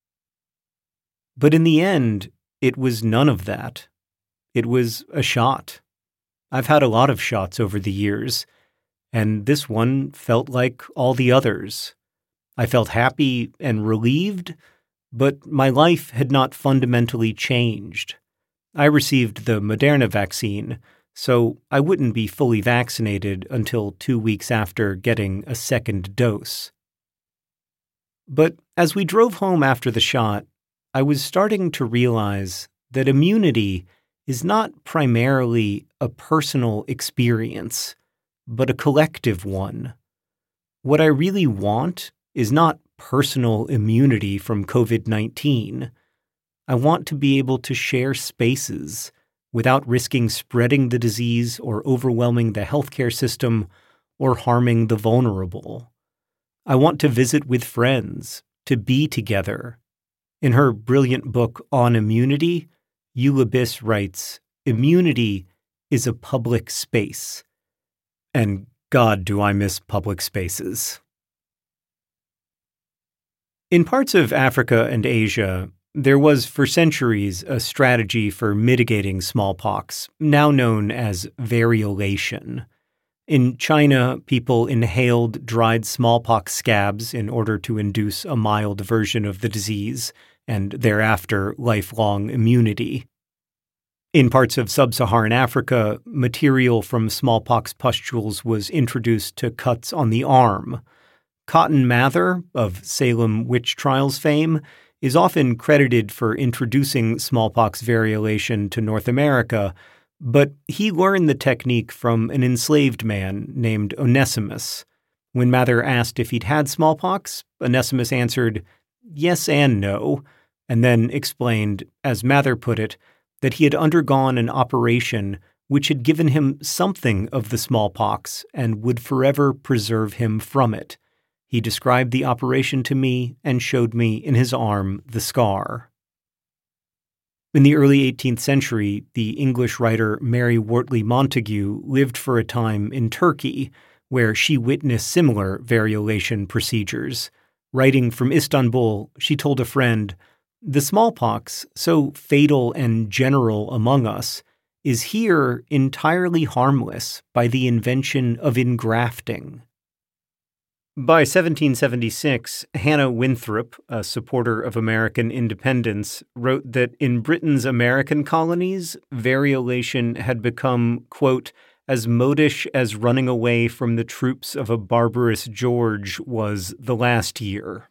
But in the end, it was none of that. It was a shot. I've had a lot of shots over the years, and this one felt like all the others. I felt happy and relieved, but my life had not fundamentally changed. I received the Moderna vaccine, so I wouldn't be fully vaccinated until 2 weeks after getting a second dose. But as we drove home after the shot, I was starting to realize that immunity is not primarily a personal experience, but a collective one. What I really want is not personal immunity from COVID-19. I want to be able to share spaces without risking spreading the disease or overwhelming the healthcare system or harming the vulnerable. I want to visit with friends, to be together. In her brilliant book on immunity, Eula Biss writes, "Immunity is a public space." And God, do I miss public spaces. In parts of Africa and Asia, there was for centuries a strategy for mitigating smallpox, now known as variolation. In China, people inhaled dried smallpox scabs in order to induce a mild version of the disease and thereafter lifelong immunity. In parts of sub-Saharan Africa, material from smallpox pustules was introduced to cuts on the arm. Cotton Mather, of Salem witch trials fame, is often credited for introducing smallpox variolation to North America, but he learned the technique from an enslaved man named Onesimus. When Mather asked if he'd had smallpox, Onesimus answered, "Yes and no," and then explained, as Mather put it, that he had undergone an operation which had given him something of the smallpox and would forever preserve him from it. He described the operation to me and showed me in his arm the scar. In the early 18th century, the English writer Mary Wortley Montagu lived for a time in Turkey, where she witnessed similar variolation procedures. Writing from Istanbul, she told a friend, "The smallpox, so fatal and general among us, is here entirely harmless by the invention of engrafting." By 1776, Hannah Winthrop, a supporter of American independence, wrote that in Britain's American colonies, variolation had become, quote, as modish as running away from the troops of a barbarous George was the last year.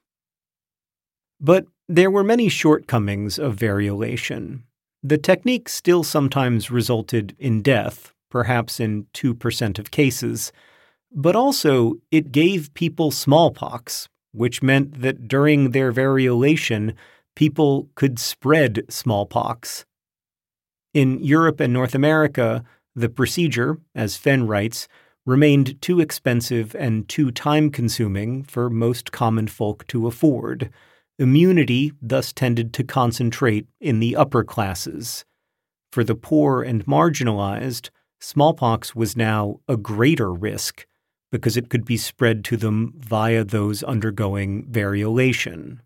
But there were many shortcomings of variolation. The technique still sometimes resulted in death, perhaps in 2% of cases, but also it gave people smallpox, which meant that during their variolation, people could spread smallpox. In Europe and North America, the procedure, as Fenn writes, remained too expensive and too time-consuming for most common folk to afford. Immunity thus tended to concentrate in the upper classes. For the poor and marginalized, smallpox was now a greater risk because it could be spread to them via those undergoing variolation.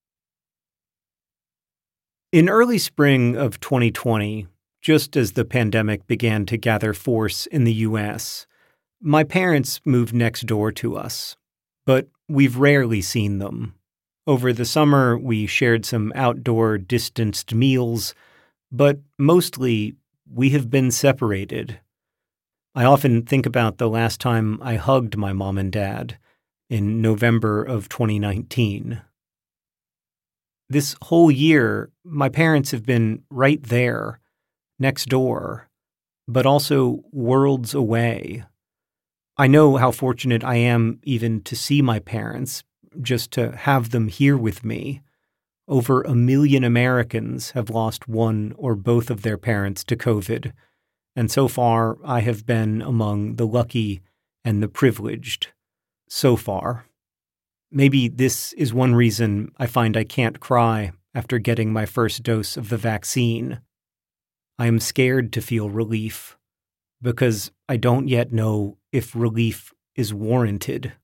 In early spring of 2020, just as the pandemic began to gather force in the U.S., my parents moved next door to us, but we've rarely seen them. Over the summer, we shared some outdoor distanced meals, but mostly we have been separated. I often think about the last time I hugged my mom and dad, in November of 2019. This whole year, my parents have been right there, next door, but also worlds away. I know how fortunate I am even to see my parents, just to have them here with me. Over 1 million Americans have lost one or both of their parents to COVID, and so far I have been among the lucky and the privileged. So far. Maybe this is one reason I find I can't cry after getting my first dose of the vaccine. I am scared to feel relief, because I don't yet know if relief is warranted.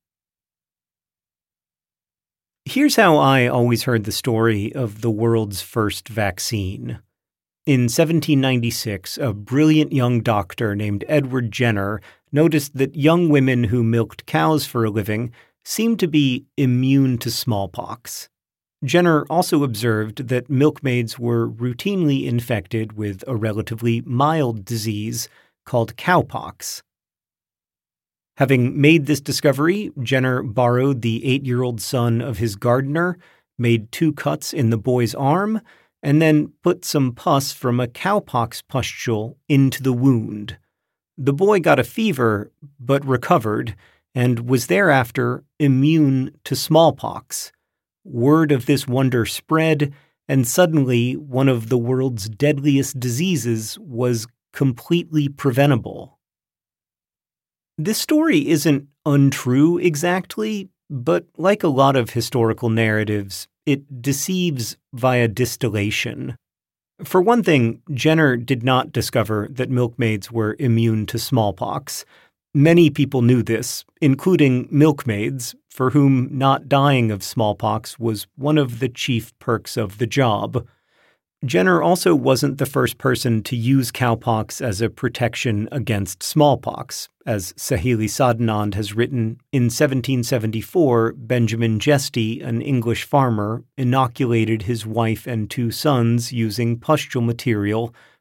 Here's how I always heard the story of the world's first vaccine. In 1796, a brilliant young doctor named Edward Jenner noticed that young women who milked cows for a living seemed to be immune to smallpox. Jenner also observed that milkmaids were routinely infected with a relatively mild disease called cowpox. Having made this discovery, Jenner borrowed the 8-year-old son of his gardener, made 2 cuts in the boy's arm, and then put some pus from a cowpox pustule into the wound. The boy got a fever, but recovered, and was thereafter immune to smallpox. Word of this wonder spread, and suddenly one of the world's deadliest diseases was completely preventable. This story isn't untrue exactly, but like a lot of historical narratives, it deceives via distillation. For one thing, Jenner did not discover that milkmaids were immune to smallpox. Many people knew this, including milkmaids, for whom not dying of smallpox was one of the chief perks of the job. Jenner also wasn't the first person to use cowpox as a protection against smallpox. As Sahili Sadnand has written, in 1774, Benjamin Jesty, an English farmer, inoculated his wife and 2 sons using pustule material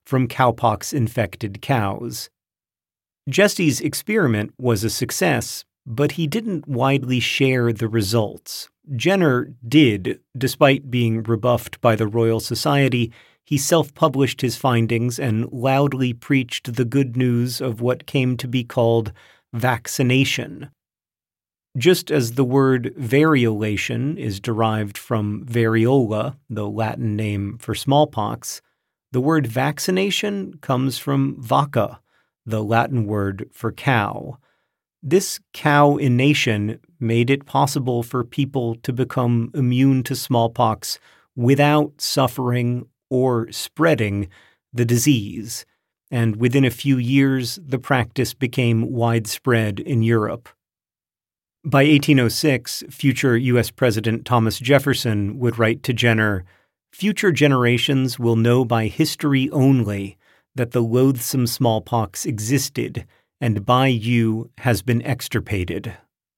from cowpox-infected cows. Jesse's experiment was a success, but he didn't widely share the results. Jenner did, despite being rebuffed by the Royal Society. He self-published his findings and loudly preached the good news of what came to be called vaccination. Just as the word variolation is derived from variola, the Latin name for smallpox, the word vaccination comes from vacca, the Latin word for cow. This cow-ination made it possible for people to become immune to smallpox without suffering or spreading the disease, and within a few years the practice became widespread in Europe. By 1806, future U.S. President Thomas Jefferson would write to Jenner, "Future generations will know by history only that the loathsome smallpox existed and by you has been extirpated."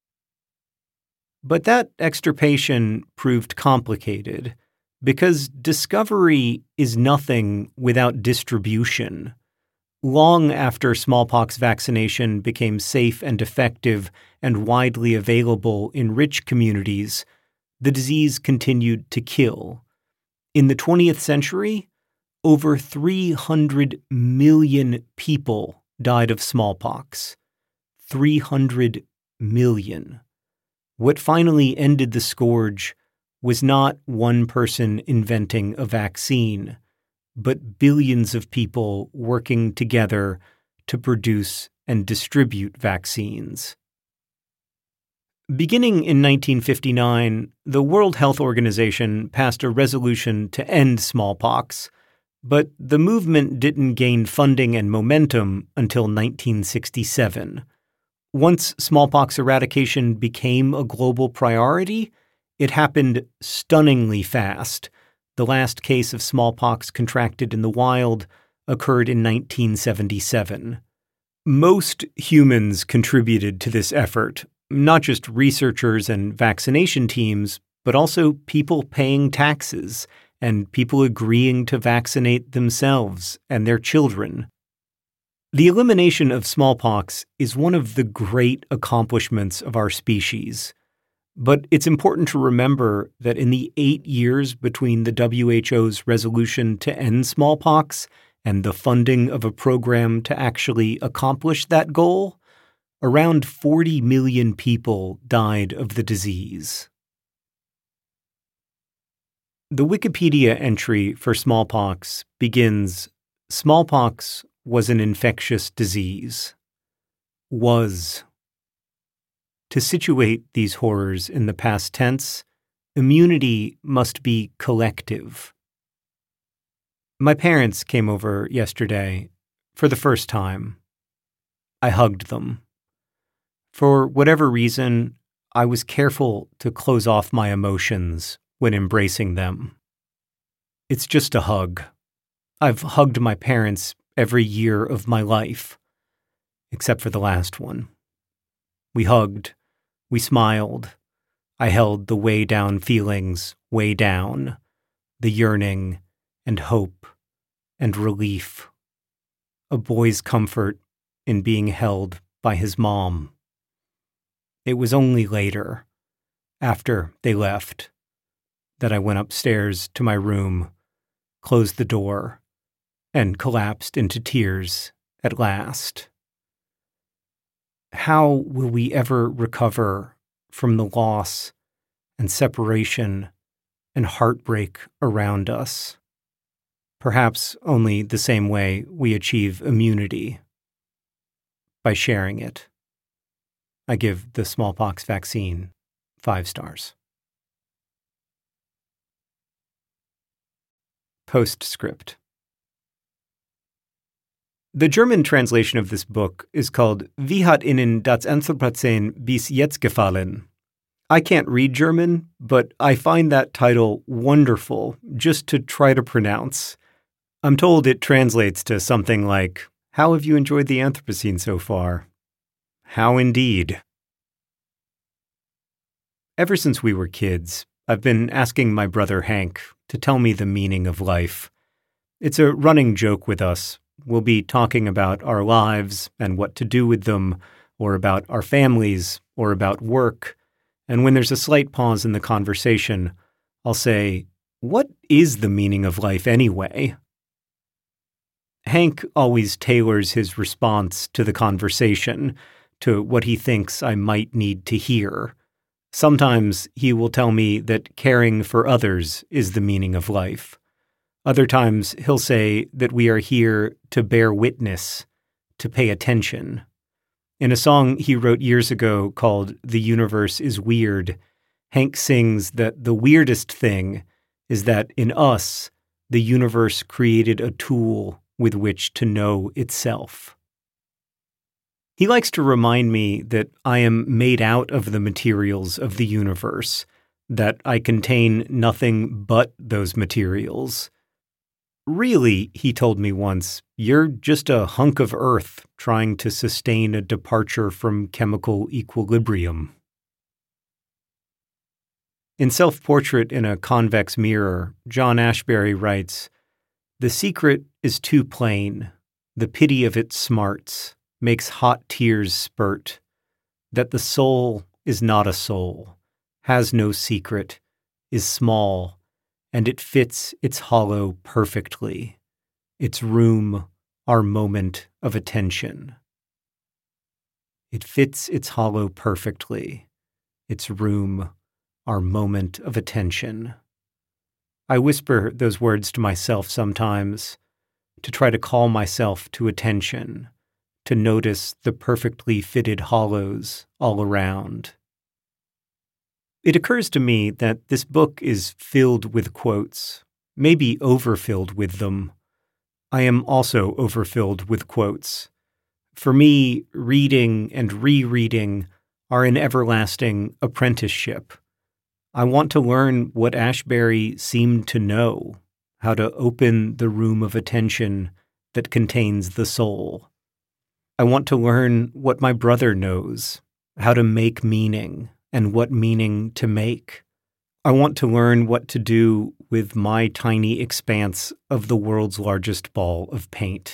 But that extirpation proved complicated, because discovery is nothing without distribution. Long after smallpox vaccination became safe and effective and widely available in rich communities, the disease continued to kill. In the 20th century, over 300 million people died of smallpox. 300 million. What finally ended the scourge was not one person inventing a vaccine, but billions of people working together to produce and distribute vaccines. Beginning in 1959, the World Health Organization passed a resolution to end smallpox, but the movement didn't gain funding and momentum until 1967. Once smallpox eradication became a global priority, it happened stunningly fast. The last case of smallpox contracted in the wild occurred in 1977. Most humans contributed to this effort, not just researchers and vaccination teams, but also people paying taxes and people agreeing to vaccinate themselves and their children. The elimination of smallpox is one of the great accomplishments of our species. But it's important to remember that in the 8 years between the WHO's resolution to end smallpox and the funding of a program to actually accomplish that goal, around 40 million people died of the disease. The Wikipedia entry for smallpox begins, "Smallpox was an infectious disease." Was. To situate these horrors in the past tense, immunity must be collective. My parents came over yesterday for the first time. I hugged them. For whatever reason, I was careful to close off my emotions when embracing them. It's just a hug. I've hugged my parents every year of my life, except for the last one. We hugged. We smiled. I held the way down feelings way down, the yearning and hope and relief, a boy's comfort in being held by his mom. It was only later, after they left, that I went upstairs to my room, closed the door, and collapsed into tears at last. How will we ever recover from the loss and separation and heartbreak around us? Perhaps only the same way we achieve immunity, by sharing it. I give the smallpox vaccine 5 stars. Postscript. The German translation of this book is called Wie hat Ihnen das Anthropozän bis jetzt gefallen? I can't read German, but I find that title wonderful just to try to pronounce. I'm told it translates to something like, "How have you enjoyed the Anthropocene so far?" How indeed. Ever since we were kids, I've been asking my brother Hank to tell me the meaning of life. It's a running joke with us. We'll be talking about our lives and what to do with them, or about our families, or about work. And when there's a slight pause in the conversation, I'll say, "What is the meaning of life anyway?" Hank always tailors his response to the conversation, to what he thinks I might need to hear. Sometimes he will tell me that caring for others is the meaning of life. Other times he'll say that we are here to bear witness, to pay attention. In a song he wrote years ago called "The Universe is Weird," Hank sings that the weirdest thing is that in us, the universe created a tool with which to know itself. He likes to remind me that I am made out of the materials of the universe, that I contain nothing but those materials. Really, he told me once, you're just a hunk of earth trying to sustain a departure from chemical equilibrium. In Self-Portrait in a Convex Mirror, John Ashbery writes, "The secret is too plain. The pity of it smarts, makes hot tears spurt. That the soul is not a soul, has no secret, is small, and it fits its hollow perfectly. Its room, our moment of attention." It fits its hollow perfectly. Its room, our moment of attention. I whisper those words to myself sometimes, to try to call myself to attention, to notice the perfectly fitted hollows all around. It occurs to me that this book is filled with quotes, maybe overfilled with them. I am also overfilled with quotes. For me, reading and rereading are an everlasting apprenticeship. I want to learn what Ashbery seemed to know, how to open the room of attention that contains the soul. I want to learn what my brother knows, how to make meaning and what meaning to make. I want to learn what to do with my tiny expanse of the world's largest ball of paint.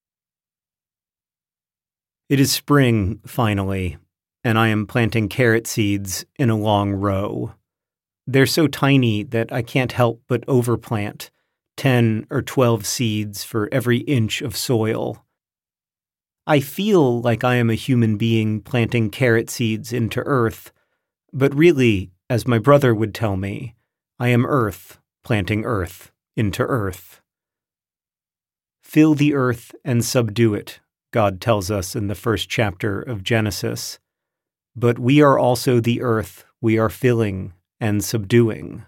It is spring, finally, and I am planting carrot seeds in a long row. They're so tiny that I can't help but overplant 10 or 12 seeds for every inch of soil. I feel like I am a human being planting carrot seeds into earth, but really, as my brother would tell me, I am earth planting earth into earth. "Fill the earth and subdue it," God tells us in the first chapter of Genesis. But we are also the earth we are filling and subduing.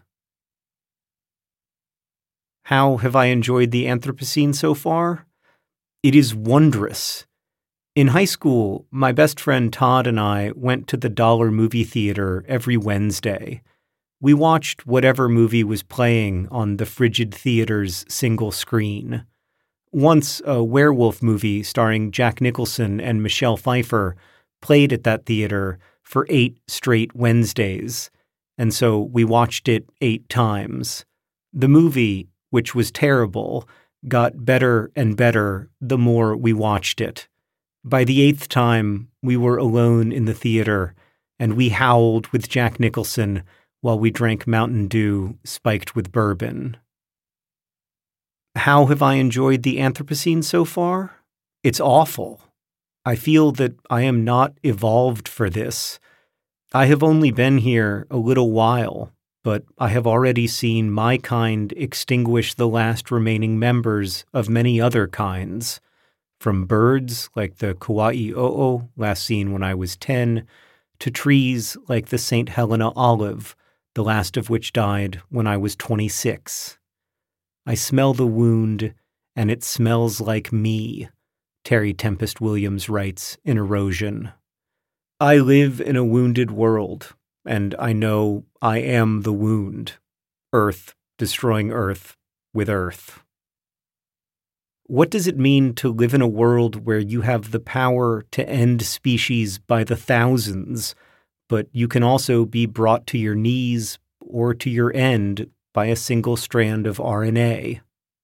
How have I enjoyed the Anthropocene so far? It is wondrous. In high school, my best friend Todd and I went to the Dollar Movie Theater every Wednesday. We watched whatever movie was playing on the frigid theater's single screen. Once a werewolf movie starring Jack Nicholson and Michelle Pfeiffer played at that theater for 8 straight Wednesdays, and so we watched it 8 times. The movie, which was terrible, got better and better the more we watched it. By the 8th time, we were alone in the theater, and we howled with Jack Nicholson while we drank Mountain Dew spiked with bourbon. How have I enjoyed the Anthropocene so far? It's awful. I feel that I am not evolved for this. I have only been here a little while, but I have already seen my kind extinguish the last remaining members of many other kinds, from birds like the Kauai-o'o, last seen when I was 10, to trees like the St. Helena olive, the last of which died when I was 26. I smell the wound, and it smells like me, Terry Tempest Williams writes in Erosion. I live in a wounded world, and I know I am the wound. Earth destroying Earth with Earth. What does it mean to live in a world where you have the power to end species by the thousands, but you can also be brought to your knees or to your end by a single strand of RNA?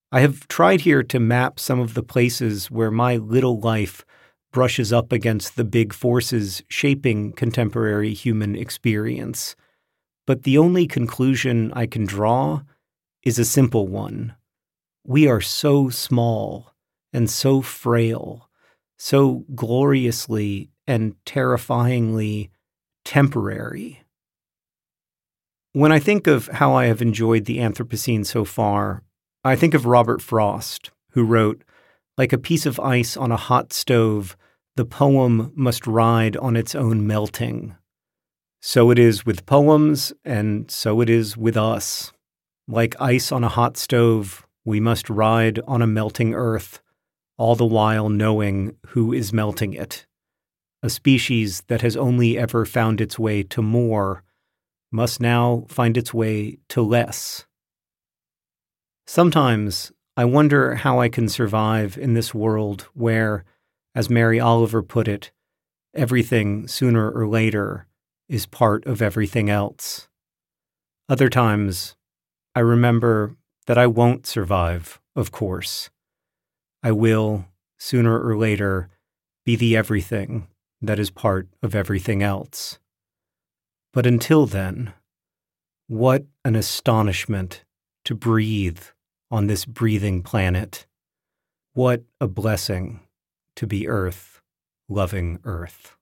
I have tried here to map some of the places where my little life brushes up against the big forces shaping contemporary human experience. But the only conclusion I can draw is a simple one. We are so small and so frail, so gloriously and terrifyingly temporary. When I think of how I have enjoyed the Anthropocene so far, I think of Robert Frost, who wrote, "Like a piece of ice on a hot stove, the poem must ride on its own melting." So it is with poems, and so it is with us. Like ice on a hot stove, we must ride on a melting earth, all the while knowing who is melting it. A species that has only ever found its way to more must now find its way to less. Sometimes I wonder how I can survive in this world where, as Mary Oliver put it, everything sooner or later is part of everything else. Other times, I remember that I won't survive, of course. I will, sooner or later, be the everything that is part of everything else. But until then, what an astonishment to breathe on this breathing planet. What a blessing to be Earth, loving Earth.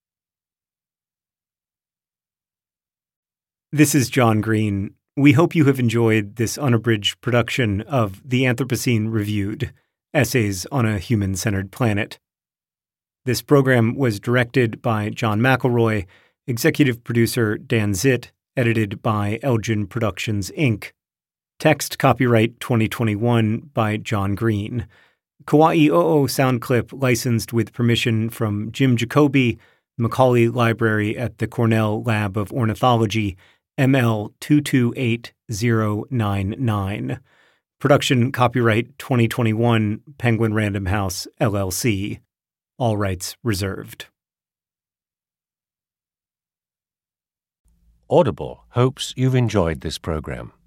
This is John Green. We hope you have enjoyed this unabridged production of The Anthropocene Reviewed, Essays on a Human-Centered Planet. This program was directed by John McElroy, executive producer Dan Zitt, edited by Elgin Productions, Inc. Text copyright 2021 by John Green. Kauai O'o sound clip licensed with permission from Jim Jacoby, Macaulay Library at the Cornell Lab of Ornithology, ML 228099. Production copyright 2021, Penguin Random House, LLC. All rights reserved. Audible hopes you've enjoyed this program.